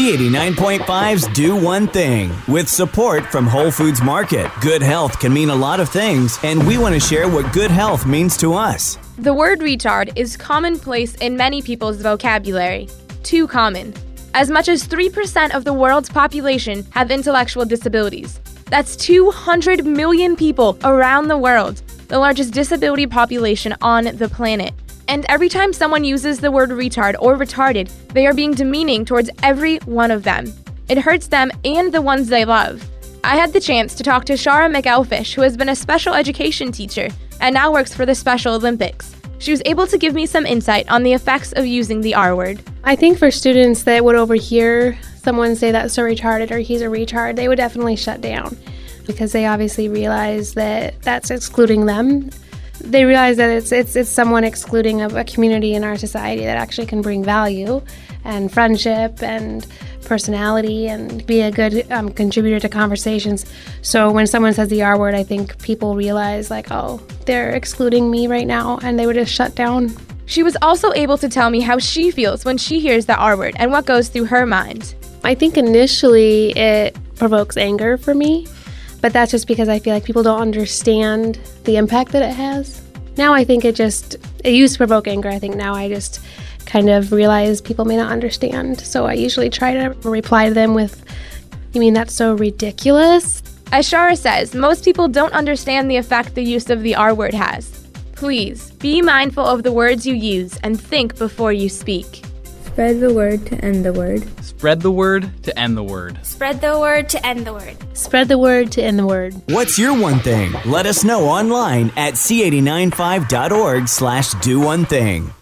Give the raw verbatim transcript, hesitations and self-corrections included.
C eighty-nine point five's Do One Thing. With support from Whole Foods Market, good health can mean a lot of things, and we want to share what good health means to us. The word retard is commonplace in many people's vocabulary. Too common. As much as three percent of the world's population have intellectual disabilities. That's two hundred million people around the world, the largest disability population on the planet. And every time someone uses the word retard or retarded, they are being demeaning towards every one of them. It hurts them and the ones they love. I had the chance to talk to Shara McElfish, who has been a special education teacher and now works for the Special Olympics. She was able to give me some insight on the effects of using the R word. I think for students that would overhear someone say that's so retarded or he's a retard, they would definitely shut down because they obviously realize that that's excluding them. They realize that it's it's it's someone excluding a, a community in our society that actually can bring value and friendship and personality and be a good um, contributor to conversations. So when someone says the R word, I think people realize like, oh, they're excluding me right now, and they would just shut down. She was also able to tell me how she feels when she hears the R word and what goes through her mind. I think initially it provokes anger for me, but that's just because I feel like people don't understand the impact that it has. Now I think it just, it used to provoke anger. I think now I just kind of realize people may not understand. So I usually try to reply to them with, you mean that's so ridiculous? As Shara says, most people don't understand the effect the use of the R word has. Please, be mindful of the words you use and think before you speak. Spread the word to end the word. Spread the word to end the word. Spread the word to end the word. Spread the word to end the word. What's your one thing? Let us know online at c eight nine five dot org slash do one thing.